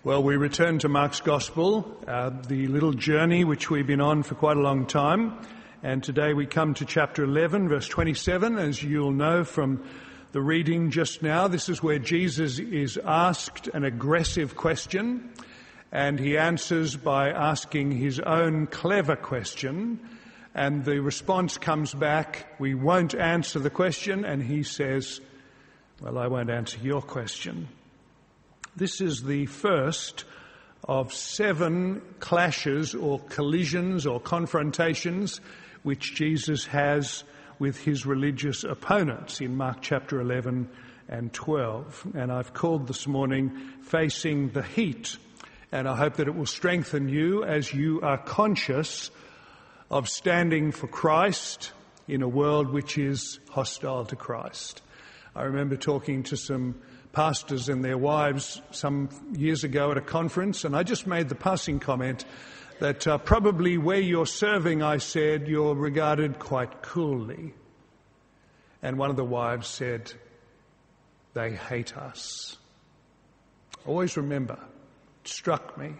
Well, we return to Mark's Gospel, the little journey which we've been on for quite a long time. And today we come to chapter 11, verse 27. As you'll know from the reading just now, this is where Jesus is asked an aggressive question, and he answers by asking his own clever question. And the response comes back, we won't answer the question, and he says, well, I won't answer your question. This is the first of 7 clashes or collisions or confrontations which Jesus has with his religious opponents in Mark chapter 11 and 12. And I've called this morning Facing the Heat. And I hope that it will strengthen you as you are conscious of standing for Christ in a world which is hostile to Christ. I remember talking to some pastors and their wives some years ago at a conference, and I just made the passing comment that probably where you're serving, I said, you're regarded quite coolly. And one of the wives said, they hate us. Always remember, it struck me.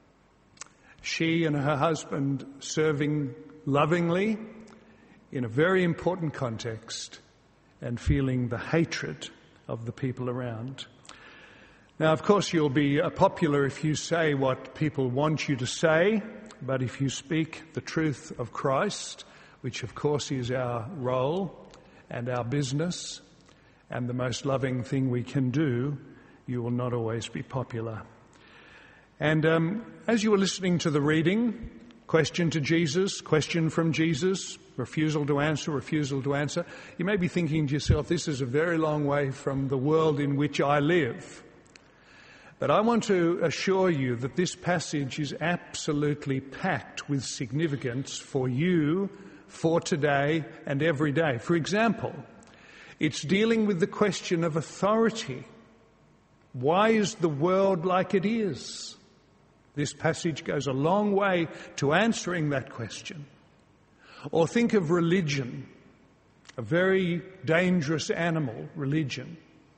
She and her husband serving lovingly in a very important context and feeling the hatred of the people around. Now, of course, you'll be popular if you say what people want you to say, but if you speak the truth of Christ, which of course is our role and our business and the most loving thing we can do, you will not always be popular. And as you were listening to the reading, question to Jesus, question from Jesus, refusal to answer, you may be thinking to yourself, this is a very long way from the world in which I live. But I want to assure you that this passage is absolutely packed with significance for you, for today and every day. For example, it's dealing with the question of authority. Why is the world like it is? This passage goes a long way to answering that question. Or think of religion, a very dangerous animal, religion.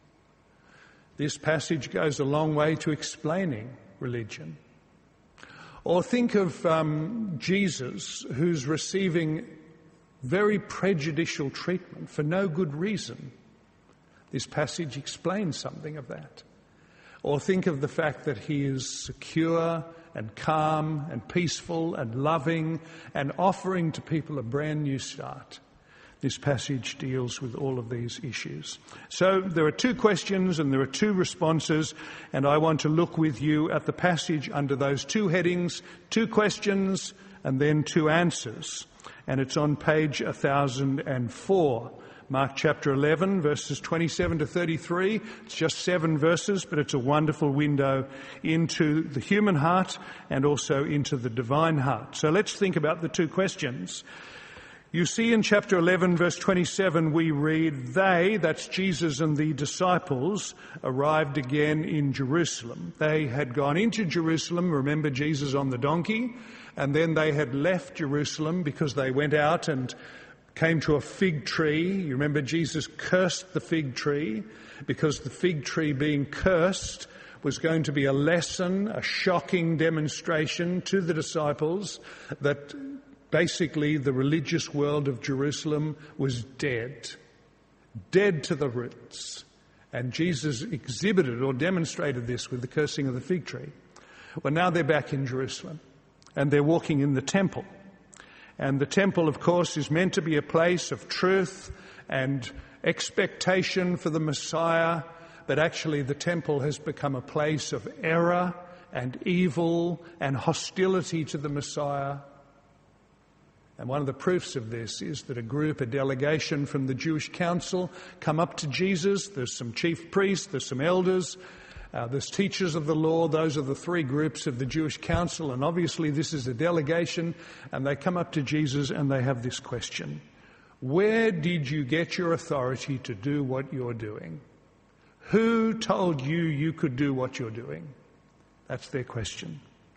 This passage goes a long way to explaining religion. Or think of Jesus, who's receiving very prejudicial treatment for no good reason. This passage explains something of that. Or think of the fact that he is secure and calm and peaceful and loving and offering to people a brand new start. This passage deals with all of these issues. So there are 2 questions and there are 2 responses, and I want to look with you at the passage under those 2 headings, 2 questions and then 2 answers. And it's on page 1004. Mark chapter 11, verses 27 to 33. It's just 7 verses, but it's a wonderful window into the human heart and also into the divine heart. So let's think about the 2 questions. You see in chapter 11, verse 27, we read, they, that's Jesus and the disciples, arrived again in Jerusalem. They had gone into Jerusalem, remember Jesus on the donkey, and then they had left Jerusalem because they went out and came to a fig tree. You remember Jesus cursed the fig tree because the fig tree being cursed was going to be a lesson, a shocking demonstration to the disciples that basically the religious world of Jerusalem was dead to the roots. And Jesus exhibited or demonstrated this with the cursing of the fig tree. Well, now they're back in Jerusalem and they're walking in the temple. And the temple, of course, is meant to be a place of truth and expectation for the Messiah, but actually the temple has become a place of error and evil and hostility to the Messiah. And one of the proofs of this is that a delegation from the Jewish council come up to Jesus. There's some chief priests, there's some elders, there's teachers of the law. Those are the 3 groups of the Jewish council, and obviously this is a delegation, and they come up to Jesus and they have this question. Where did you get your authority to do what you're doing? Who told you you could do what you're doing? That's their question.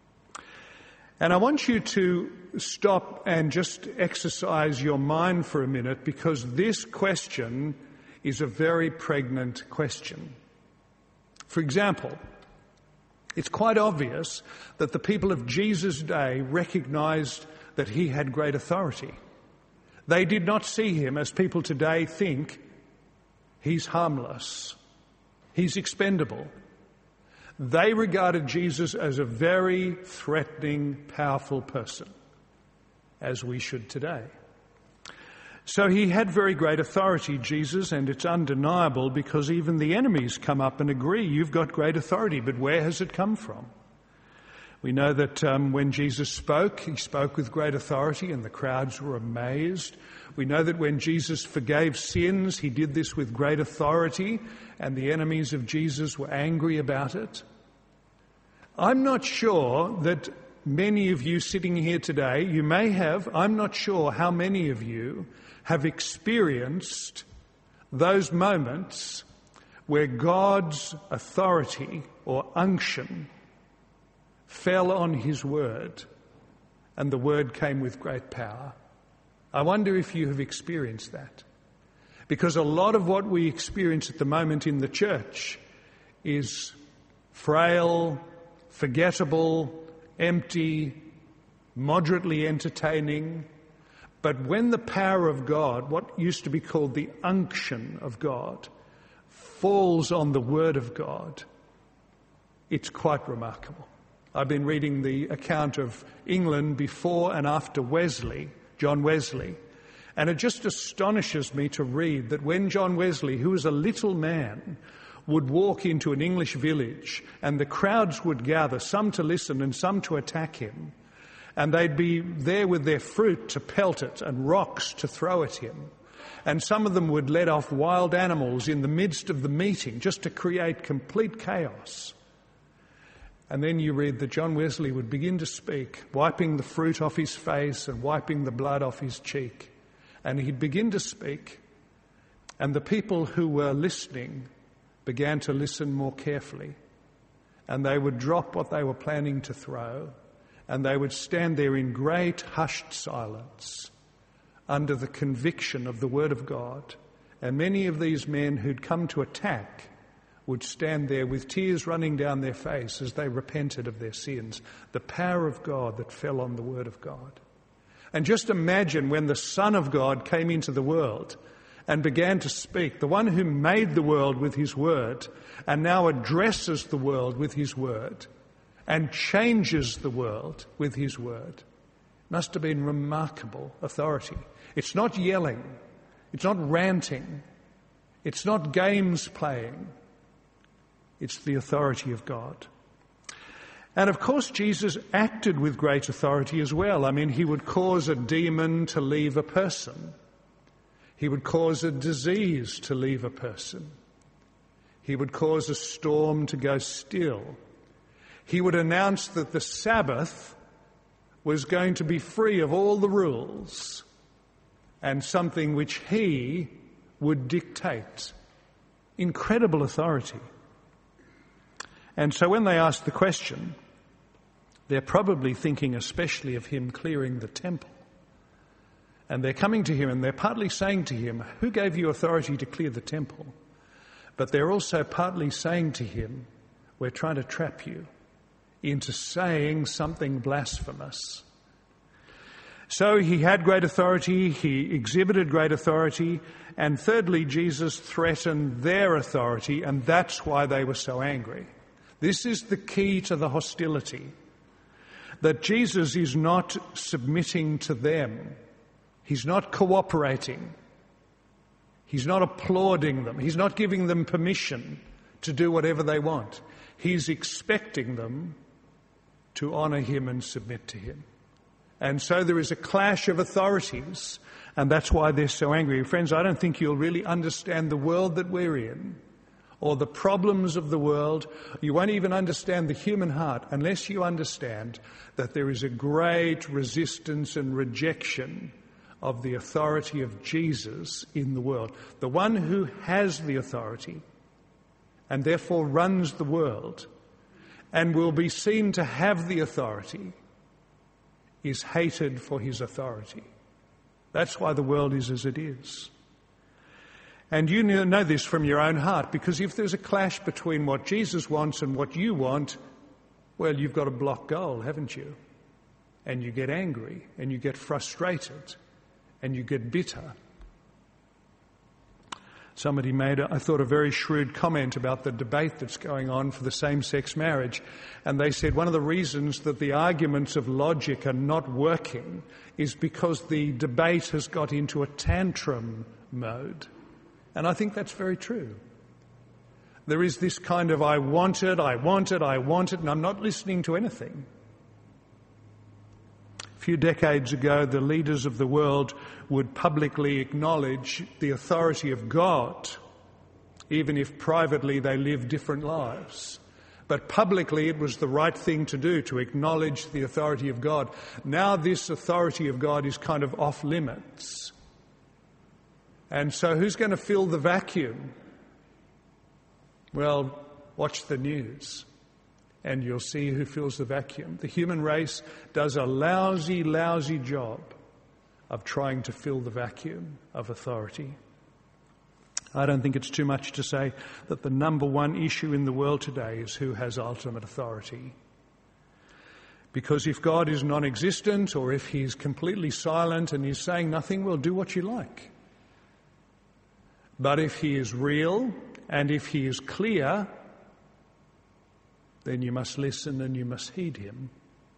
And I want you to stop and just exercise your mind for a minute, because this question is a very pregnant question. For example, It's quite obvious that the people of Jesus' day recognized that he had great authority. They did not see him as people today think he's harmless, he's expendable. They regarded Jesus as a very threatening, powerful person, as we should today. So he had very great authority, Jesus, and it's undeniable because even the enemies come up and agree, you've got great authority, but where has it come from? We know that when Jesus spoke, he spoke with great authority and the crowds were amazed. We know that when Jesus forgave sins, he did this with great authority and the enemies of Jesus were angry about it. I'm not sure that many of you sitting here today, you may have, I'm not sure how many of you have experienced those moments where God's authority or unction fell on his word and the word came with great power. I wonder if you have experienced that. Because a lot of what we experience at the moment in the church is frail, forgettable, empty, moderately entertaining. But when the power of God, what used to be called the unction of God, falls on the word of God, it's quite remarkable. I've been reading the account of England before and after Wesley, John Wesley, and it just astonishes me to read that when John Wesley, who was a little man, would walk into an English village and the crowds would gather, some to listen and some to attack him, and they'd be there with their fruit to pelt it and rocks to throw at him. And some of them would let off wild animals in the midst of the meeting just to create complete chaos. And then you read that John Wesley would begin to speak, wiping the fruit off his face and wiping the blood off his cheek. And he'd begin to speak, and the people who were listening began to listen more carefully. And they would drop what they were planning to throw, and they would stand there in great hushed silence under the conviction of the word of God. And many of these men who'd come to attack would stand there with tears running down their face as they repented of their sins. The power of God that fell on the word of God. And just imagine when the Son of God came into the world and began to speak, the one who made the world with his word and now addresses the world with his word and changes the world with his word. Must have been remarkable authority. It's not yelling. It's not ranting. It's not games playing. It's the authority of God. And of course, Jesus acted with great authority as well. I mean, he would cause a demon to leave a person. He would cause a disease to leave a person. He would cause a storm to go still. He would announce that the Sabbath was going to be free of all the rules and something which he would dictate. Incredible authority. And so when they ask the question, they're probably thinking especially of him clearing the temple. And they're coming to him and they're partly saying to him, who gave you authority to clear the temple? But they're also partly saying to him, we're trying to trap you into saying something blasphemous. So he had great authority, he exhibited great authority, and thirdly, Jesus threatened their authority, and that's why they were so angry. This is the key to the hostility, that Jesus is not submitting to them. He's not cooperating. He's not applauding them. He's not giving them permission to do whatever they want. He's expecting them to honour him and submit to him. And so there is a clash of authorities, and that's why they're so angry. Friends, I don't think you'll really understand the world that we're in, or the problems of the world. You won't even understand the human heart unless you understand that there is a great resistance and rejection of the authority of Jesus in the world. The one who has the authority and therefore runs the world and will be seen to have the authority is hated for his authority. That's why the world is as it is. And you know this from your own heart, because if there's a clash between what Jesus wants and what you want, Well, you've got a block goal, haven't you? And you get angry, and you get frustrated, and you get bitter. Somebody made, I thought, a very shrewd comment about the debate that's going on for the same-sex marriage. And they said one of the reasons that the arguments of logic are not working is because the debate has got into a tantrum mode. And I think that's very true. There is this kind of, I want it, and I'm not listening to anything. A few decades ago, the leaders of the world would publicly acknowledge the authority of God, even if privately they lived different lives. But publicly it was the right thing to do, to acknowledge the authority of God. Now this authority of God is kind of off limits. And so who's going to fill the vacuum? Well, watch the news and you'll see who fills the vacuum. The human race does a lousy, lousy job of trying to fill the vacuum of authority. I don't think it's too much to say that the number one issue in the world today is who has ultimate authority. Because if God is non-existent, or if he's completely silent and he's saying nothing, well, do what you like. But if he is real and if he is clear, then you must listen and you must heed him.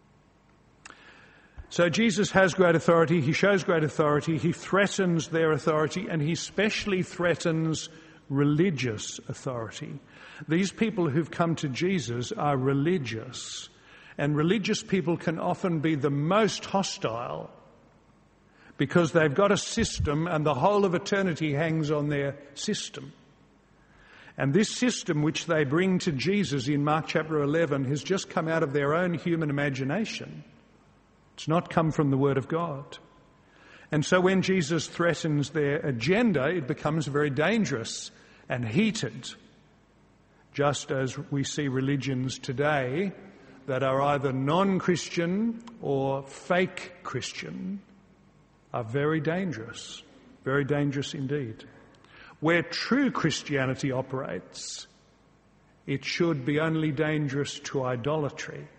So Jesus has great authority, he shows great authority, he threatens their authority, and he specially threatens religious authority. These people who've come to Jesus are religious, and religious people can often be the most hostile because they've got a system and the whole of eternity hangs on their system. And this system which they bring to Jesus in Mark chapter 11 has just come out of their own human imagination. It's not come from the Word of God. And so when Jesus threatens their agenda, it becomes very dangerous and heated, just as we see religions today that are either non-Christian or fake Christian are very dangerous indeed. Where true Christianity operates, it should be only dangerous to idolatry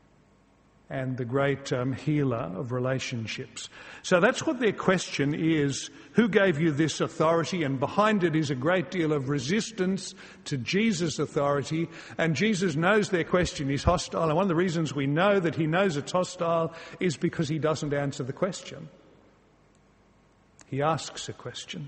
and the great healer of relationships. So that's what their question is. Who gave you this authority? And behind it is a great deal of resistance to Jesus' authority. And Jesus knows their question is hostile. And one of the reasons we know that he knows it's hostile is because he doesn't answer the question. He asks a question.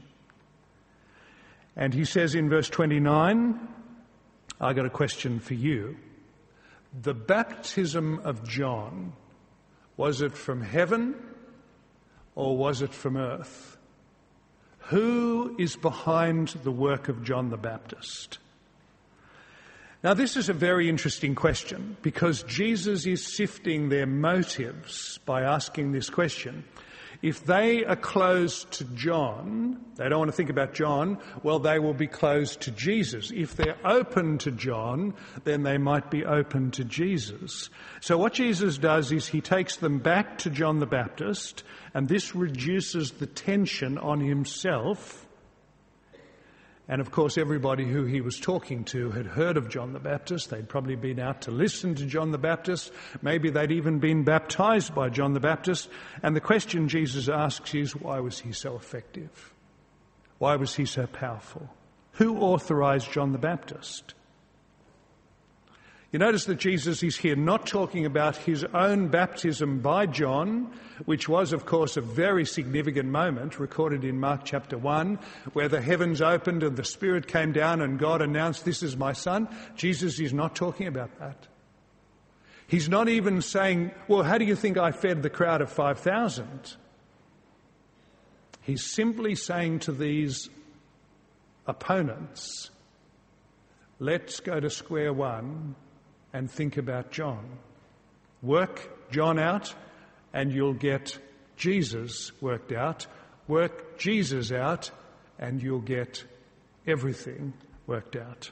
And he says in verse 29, I got a question for you. The baptism of John, was it from heaven or was it from earth? Who is behind the work of John the Baptist? Now this is a very interesting question because Jesus is sifting their motives by asking this question. If they are closed to John, they don't want to think about John, well, they will be closed to Jesus. If they're open to John, then they might be open to Jesus. So what Jesus does is he takes them back to John the Baptist, and this reduces the tension on himself. And of course, everybody who he was talking to had heard of John the Baptist. They'd probably been out to listen to John the Baptist. Maybe they'd even been baptized by John the Baptist. And the question Jesus asks is, why was he so effective? Why was he so powerful? Who authorized John the Baptist? You notice that Jesus is here not talking about his own baptism by John, which was, of course, a very significant moment recorded in Mark chapter 1, where the heavens opened and the Spirit came down and God announced, "This is my Son." Jesus is not talking about that. He's not even saying, well, how do you think I fed the crowd of 5,000? He's simply saying to these opponents, let's go to square one and think about John. Work John out and you'll get Jesus worked out. Work Jesus out and you'll get everything worked out.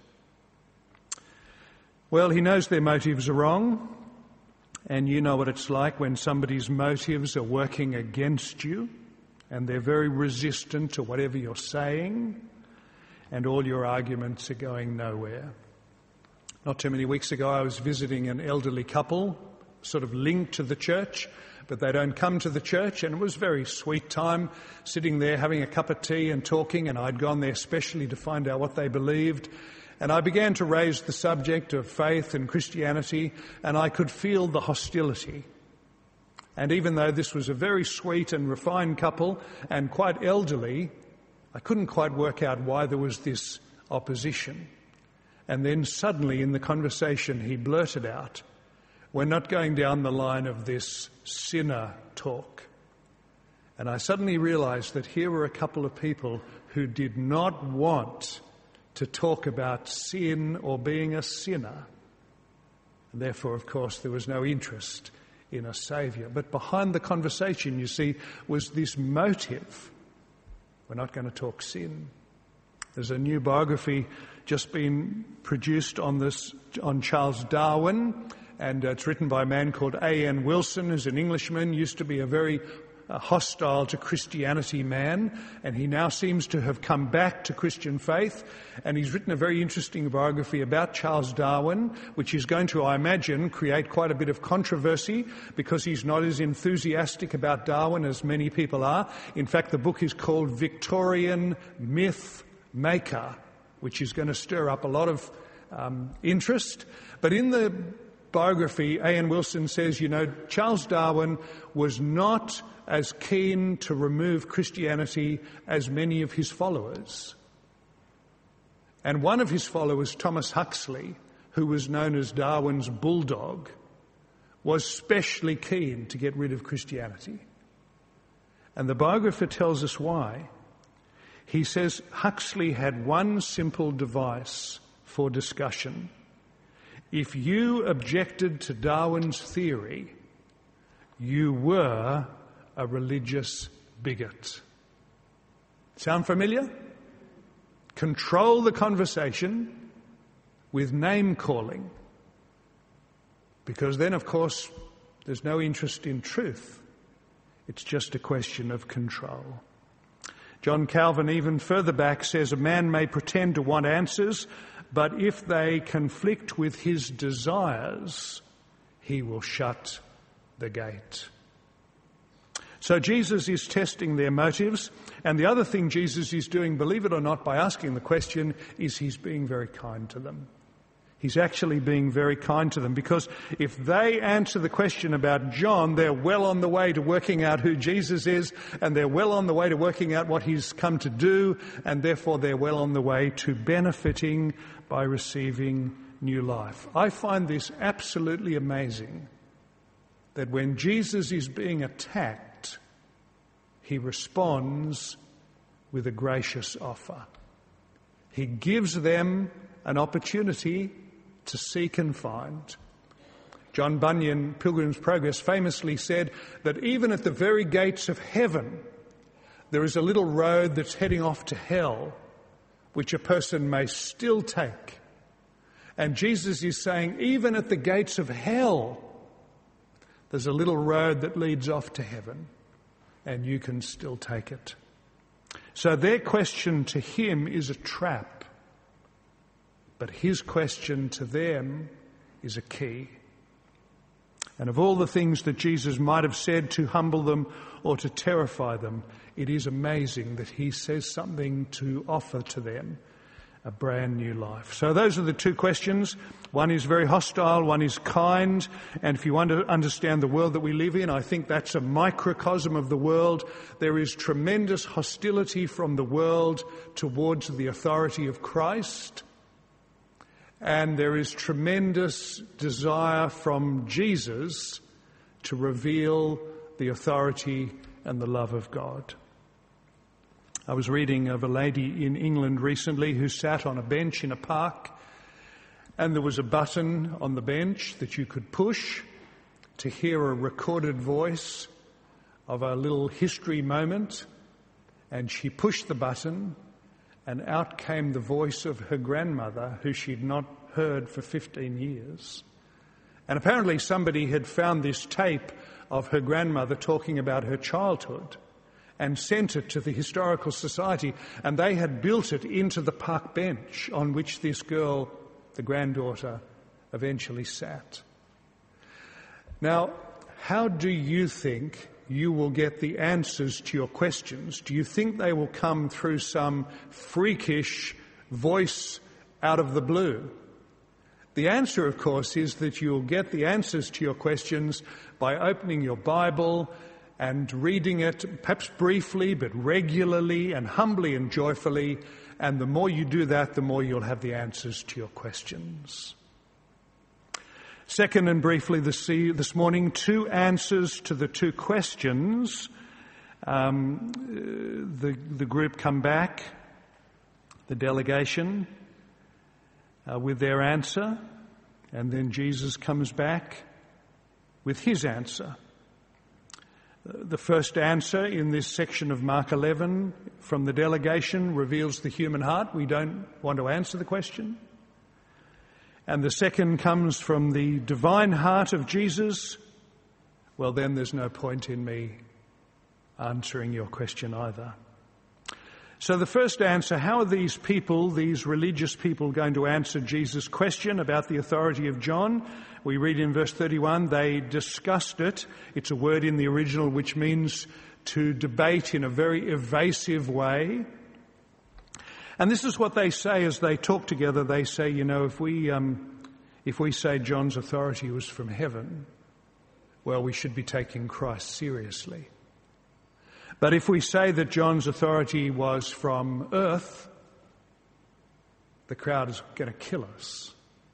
Well, he knows their motives are wrong, and you know what it's like when somebody's motives are working against you and they're very resistant to whatever you're saying and all your arguments are going nowhere. Not too many weeks ago, I was visiting an elderly couple, sort of linked to the church, but they don't come to the church, and it was a very sweet time sitting there having a cup of tea and talking, and I'd gone there specially to find out what they believed. And I began to raise the subject of faith and Christianity, and I could feel the hostility. And even though this was a very sweet and refined couple and quite elderly, I couldn't quite work out why there was this opposition. And then suddenly in the conversation he blurted out, "We're not going down the line of this sinner talk." And I suddenly realized that here were a couple of people who did not want to talk about sin or being a sinner. And therefore, of course, there was no interest in a saviour. But behind the conversation, you see, was this motive. We're not going to talk sin. There's a new biography just been produced on Charles Darwin, and it's written by a man called A.N. Wilson, who's an Englishman, used to be a very hostile to Christianity man, and he now seems to have come back to Christian faith, and he's written a very interesting biography about Charles Darwin, which is going to, I imagine, create quite a bit of controversy because he's not as enthusiastic about Darwin as many people are. In fact, the book is called Victorian Myth Maker, which is going to stir up a lot of interest. But in the biography, A.N. Wilson says, Charles Darwin was not as keen to remove Christianity as many of his followers. And one of his followers, Thomas Huxley, who was known as Darwin's bulldog, was specially keen to get rid of Christianity. And the biographer tells us why. He says Huxley had one simple device for discussion. If you objected to Darwin's theory, you were a religious bigot. Sound familiar? Control the conversation with name-calling. Because then, of course, there's no interest in truth. It's just a question of control. John Calvin, even further back, says a man may pretend to want answers, but if they conflict with his desires, he will shut the gate. So Jesus is testing their motives, and the other thing Jesus is doing, believe it or not, by asking the question, is he's being very kind to them. He's actually being very kind to them, because if they answer the question about John, they're well on the way to working out who Jesus is, and they're well on the way to working out what he's come to do, and therefore they're well on the way to benefiting by receiving new life. I find this absolutely amazing, that when Jesus is being attacked, he responds with a gracious offer. He gives them an opportunity to seek and find. John Bunyan, Pilgrim's Progress, famously said that even at the very gates of heaven, there is a little road that's heading off to hell, which a person may still take. And Jesus is saying, even at the gates of hell, there's a little road that leads off to heaven, and you can still take it. So their question to him is a trap. But his question to them is a key. And of all the things that Jesus might have said to humble them or to terrify them, it is amazing that he says something to offer to them a brand new life. So those are the two questions. One is very hostile, one is kind. And if you want to understand the world that we live in, I think that's a microcosm of the world. There is tremendous hostility from the world towards the authority of Christ. And there is tremendous desire from Jesus to reveal the authority and the love of God. I was reading of a lady in England recently who sat on a bench in a park, and there was a button on the bench that you could push to hear a recorded voice of a little history moment, and she pushed the button, and out came the voice of her grandmother, who she'd not heard for 15 years. And apparently somebody had found this tape of her grandmother talking about her childhood and sent it to the Historical Society, and they had built it into the park bench on which this girl, the granddaughter, eventually sat. Now, how do you think you will get the answers to your questions? Do you think they will come through some freakish voice out of the blue? The answer, of course, is that you'll get the answers to your questions by opening your Bible and reading it, perhaps briefly, but regularly and humbly and joyfully. And the more you do that, the more you'll have the answers to your questions. Second, and briefly this morning, 2 answers to the 2 questions. The group come back, the delegation, with their answer, and then Jesus comes back with his answer. The first answer in this section of Mark 11 from the delegation reveals the human heart. We don't want to answer the question. And the second comes from the divine heart of Jesus. Well, then there's no point in me answering your question either. So the first answer, how are these people, these religious people, going to answer Jesus' question about the authority of John? We read in verse 31, they discussed it. It's a word in the original which means to debate in a very evasive way. And this is what they say as they talk together. They say, if we say John's authority was from heaven, well, we should be taking Christ seriously. But if we say that John's authority was from earth, the crowd is going to kill us.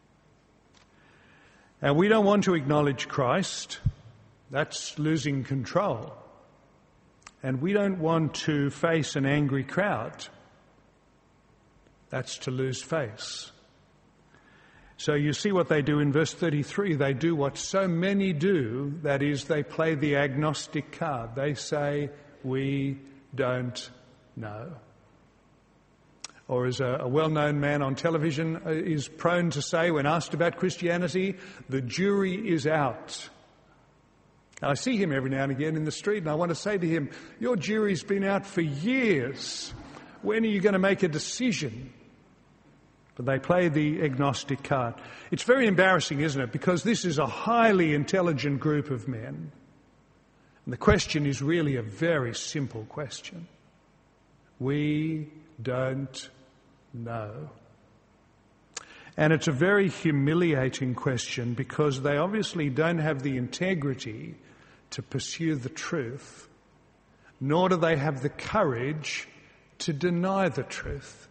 And we don't want to acknowledge Christ. That's losing control. And we don't want to face an angry crowd. That's to lose face. So you see what they do in verse 33. They do what so many do, that is, they play the agnostic card. They say, we don't know. Or as a well-known man on television is prone to say when asked about Christianity, the jury is out. I see him every now and again in the street, and I want to say to him, your jury's been out for years. When are you going to make a decision? But they play the agnostic card. It's very embarrassing, isn't it? Because this is a highly intelligent group of men. And the question is really a very simple question. We don't know. And it's a very humiliating question because they obviously don't have the integrity to pursue the truth, nor do they have the courage to deny the truth.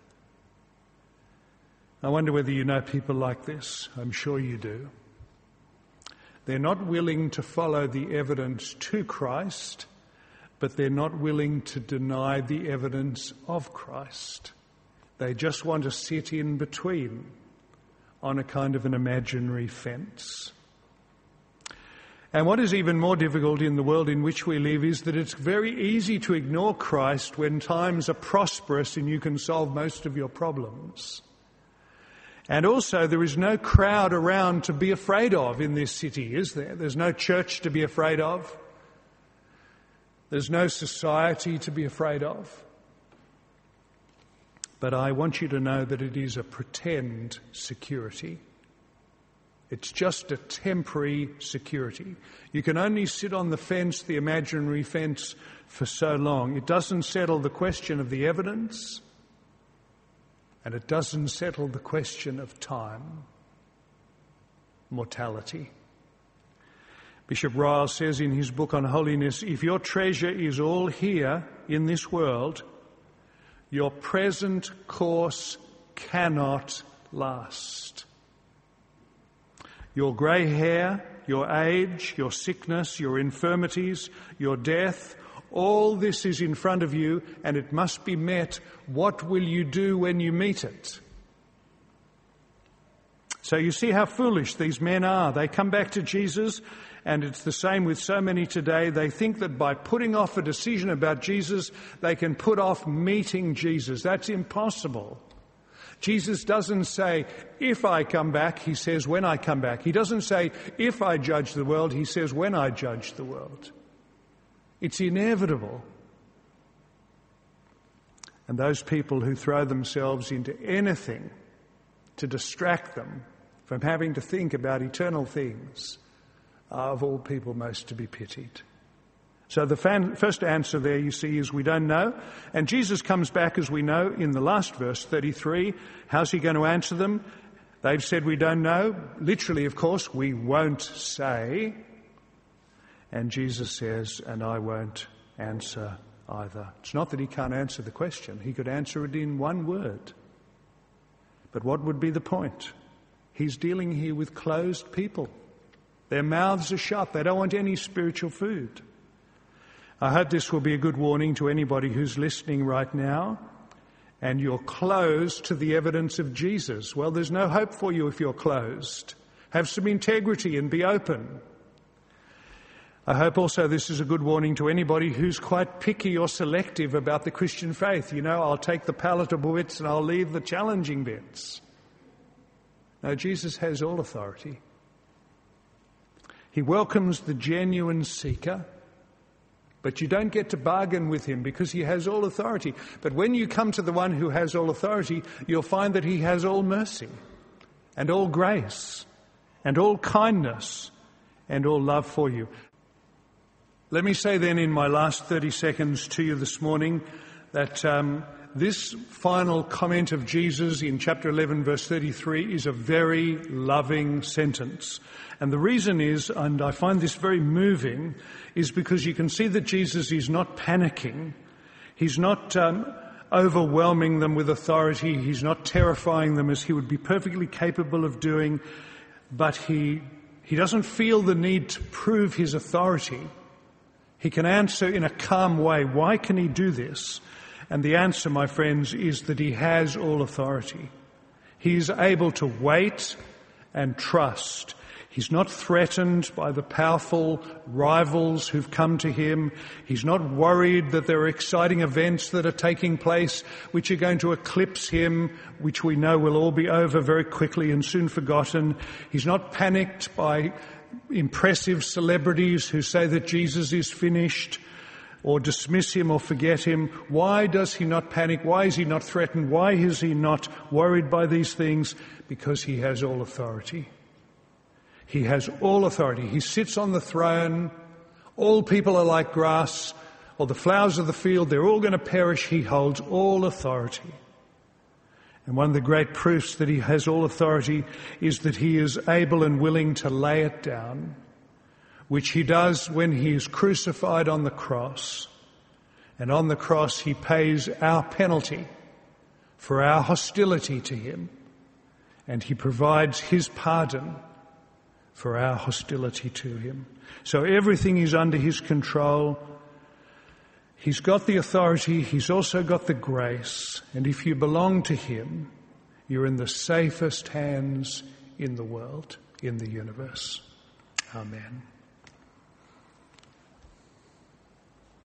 I wonder whether you know people like this. I'm sure you do. They're not willing to follow the evidence to Christ, but they're not willing to deny the evidence of Christ. They just want to sit in between on a kind of an imaginary fence. And what is even more difficult in the world in which we live is that it's very easy to ignore Christ when times are prosperous and you can solve most of your problems. And also, there is no crowd around to be afraid of in this city, is there? There's no church to be afraid of. There's no society to be afraid of. But I want you to know that it is a pretend security. It's just a temporary security. You can only sit on the fence, the imaginary fence, for so long. It doesn't settle the question of the evidence. And it doesn't settle the question of time, mortality. Bishop Ryle says in his book on holiness, if your treasure is all here in this world, your present course cannot last. Your grey hair, your age, your sickness, your infirmities, your death, all this is in front of you and it must be met. What will you do when you meet it? So you see how foolish these men are. They come back to Jesus, and it's the same with so many today. They think that by putting off a decision about Jesus, they can put off meeting Jesus. That's impossible. Jesus doesn't say, if I come back, he says, when I come back. He doesn't say, if I judge the world, he says, when I judge the world. It's inevitable. And those people who throw themselves into anything to distract them from having to think about eternal things, are of all people most to be pitied. So the first answer there, you see, is we don't know. And Jesus comes back, as we know, in the last verse, 33. How's he going to answer them? They've said we don't know. Literally, of course, we won't say. And Jesus says, and I won't answer either. It's not that he can't answer the question. He could answer it in one word. But what would be the point? He's dealing here with closed people. Their mouths are shut. They don't want any spiritual food. I hope this will be a good warning to anybody who's listening right now and you're closed to the evidence of Jesus. Well, there's no hope for you if you're closed. Have some integrity and be open. I hope also this is a good warning to anybody who's quite picky or selective about the Christian faith. You know, I'll take the palatable bits and I'll leave the challenging bits. No, Jesus has all authority. He welcomes the genuine seeker, but you don't get to bargain with him because he has all authority. But when you come to the one who has all authority, you'll find that he has all mercy and all grace and all kindness and all love for you. Let me say then in my last 30 seconds to you this morning that this final comment of Jesus in chapter 11, verse 33 is a very loving sentence. And the reason is, and I find this very moving, is because you can see that Jesus is not panicking. He's not overwhelming them with authority. He's not terrifying them as he would be perfectly capable of doing. But he doesn't feel the need to prove his authority. He can answer in a calm way. Why can he do this? And the answer, my friends, is that he has all authority. He is able to wait and trust. He's not threatened by the powerful rivals who've come to him. He's not worried that there are exciting events that are taking place which are going to eclipse him, which we know will all be over very quickly and soon forgotten. He's not panicked by impressive celebrities who say that Jesus is finished or dismiss him or forget him. Why does he not panic? Why is he not threatened? Why is he not worried by these things? Because he has all authority. He has all authority. He sits on the throne. All people are like grass or the flowers of the field. They're all going to perish. He holds all authority. And one of the great proofs that he has all authority is that he is able and willing to lay it down, which he does when he is crucified on the cross. And on the cross he pays our penalty for our hostility to him. And he provides his pardon for our hostility to him. So everything is under his control. He's got the authority, he's also got the grace, and if you belong to him, you're in the safest hands in the world, in the universe. Amen.